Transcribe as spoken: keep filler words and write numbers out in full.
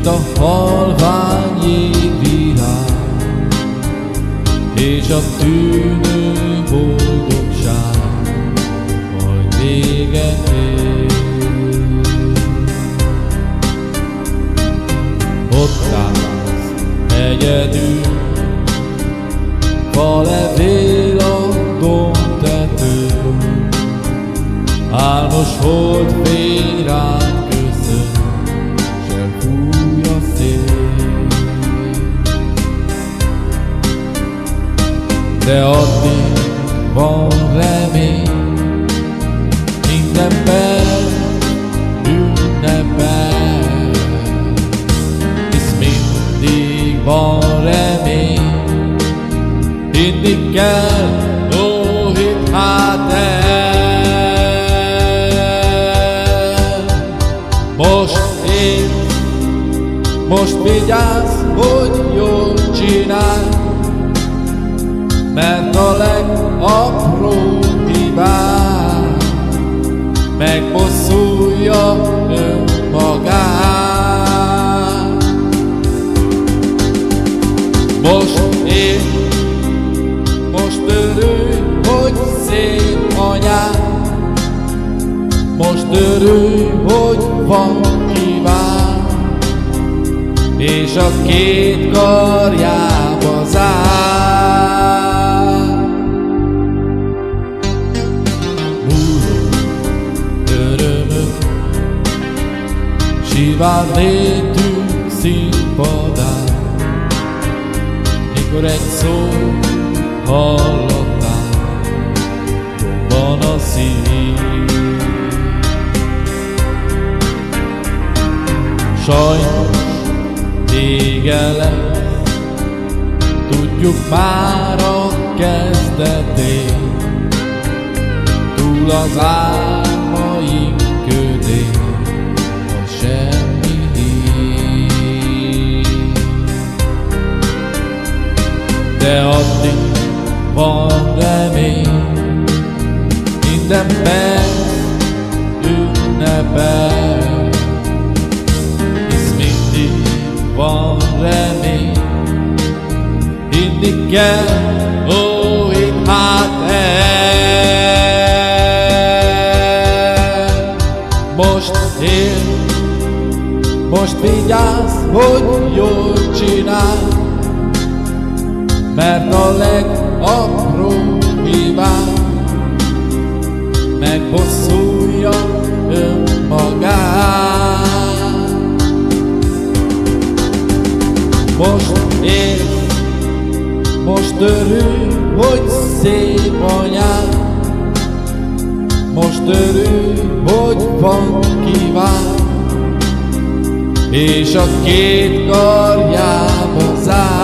mint a halvány jégvirág, és a tűnő boldogság majd véget ér. Ott állsz egyedül, falevél a dombtetőn, álmos holdfény rád köszön, se fúj a szél. De addig van remény, minden perc ünnepel, hisz mindig van remény, hinni kell, ó, hidd hát el. Most én, most vigyázz, hogy jól csinálj, mert a legapróbb hibát megbosszulja önmagát. Most én, most örülj, hogy szép anyád, most örülj, hogy van kíván, és a két karjába zár. Múló örömök, sivár létünk színpadán, mikor egy szó hallottál, van a szív. Sajnos vége lesz, tudjuk már a kezdetén, túl az álmaink ködén, a semmi hír. De addig van remény, minden perc ünnepel, hisz mindig van remény, hinni kell, ó, hidd hát el. Most él, most vigyázz, hogy jól csinálj, mert a legapróbb hibát megbosszulja önmagát. Most él, most örülj, hogy szép anyád, most örülj, hogy van kíván, és a két karjába zár.